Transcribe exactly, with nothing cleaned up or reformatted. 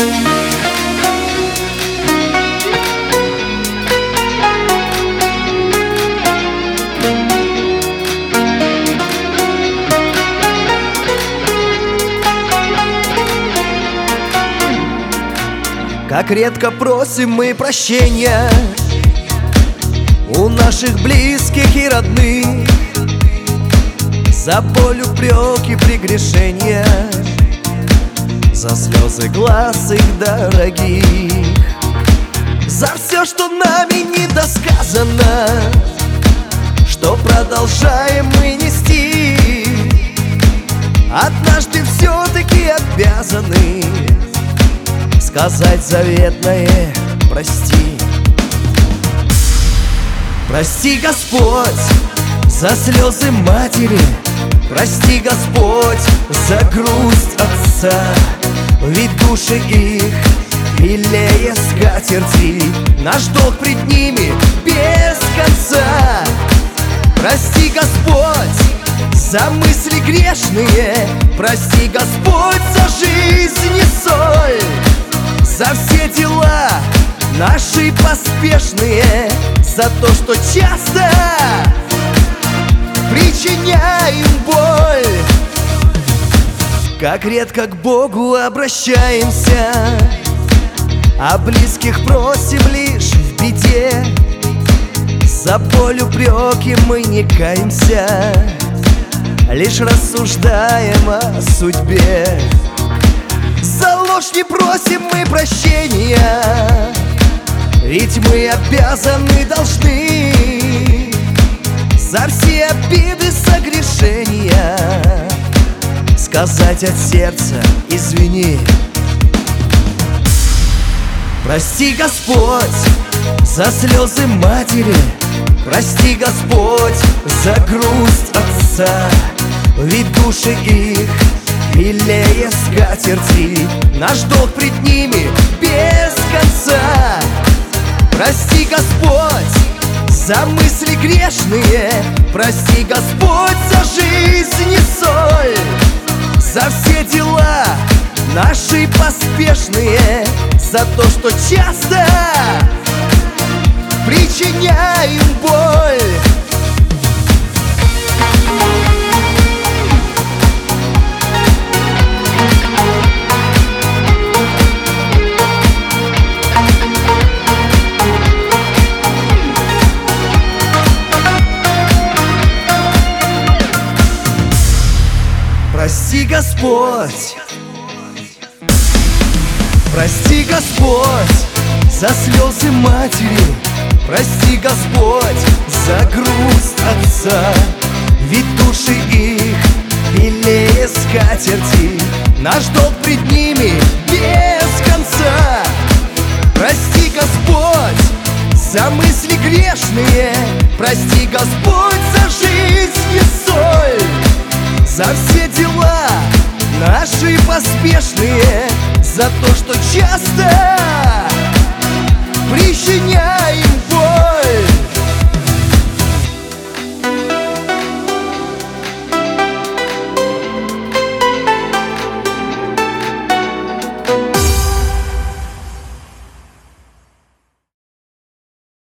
Как редко просим мы прощения у наших близких и родных за боль, упреки, прегрешения, за слезы глаз их дорогих, за все, что нами недосказано, что продолжаем мы нести. Однажды все-таки обязаны сказать заветное «прости». Прости, Господь, за слезы матери, прости, Господь, за грусть отца, ведь души их милее скатерти, наш долг пред ними без конца. Прости, Господь, за мысли грешные, прости, Господь, за жизнь и соль, за все дела наши поспешные, за то, что часто причиняем боль. Как редко к Богу обращаемся, а близких просим лишь в беде. За боль, упреки мы не каемся, лишь рассуждаем о судьбе. За ложь не просим мы прощения, ведь мы обязаны, должны за все обиды, согрешения сказать от сердца извини. Прости, Господь, за слезы матери, прости, Господь, за грусть отца, ведь души их милее скатерти, наш долг пред ними без конца. Прости, Господь, за мысли грешные, прости, Господь, за жизнь и соль, за все дела наши поспешные, за то, что часто причиняем боль. Прости, Господь, прости, Господь, за слезы матери, прости, Господь, за грусть отца, ведь души их милее скатерти, наш долг пред ними без конца. Прости, Господь, за мысли грешные, прости, Господь, за жизнь и соль, за все дела наши поспешные, за то, что часто причиняем